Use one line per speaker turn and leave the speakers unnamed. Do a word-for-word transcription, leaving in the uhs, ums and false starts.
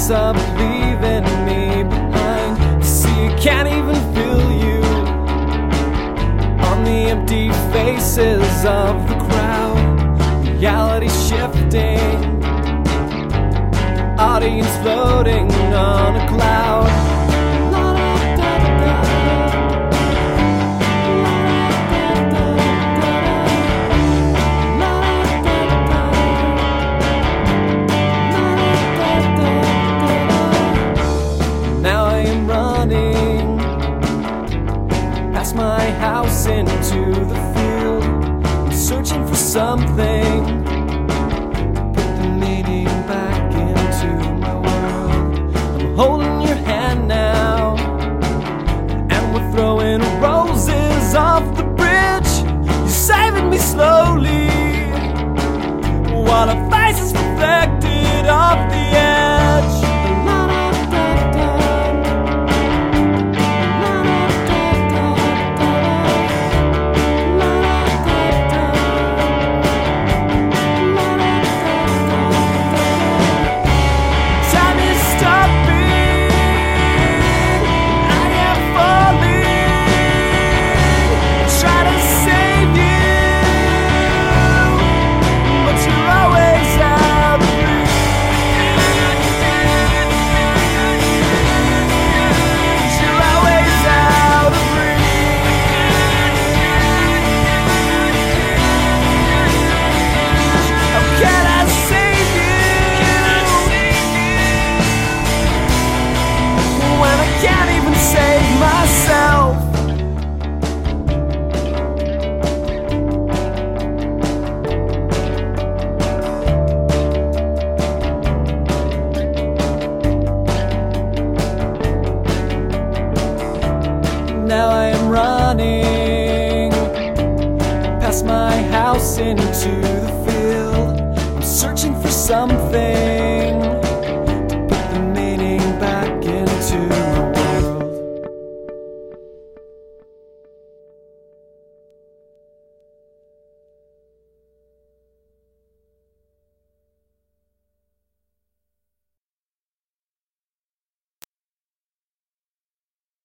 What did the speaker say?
mess up leaving me behind. See, I can't even feel you on the empty faces of the crowd. Reality shifting, audience floating on a cloud. Now I am running past my house into the field. I'm searching for something, put the meaning back into my world. I'm holding your hand now, and we're throwing roses off the bridge. You're saving me slowly, while our faces reflected off the edge. Now I am running past my house into the field. I'm searching for something,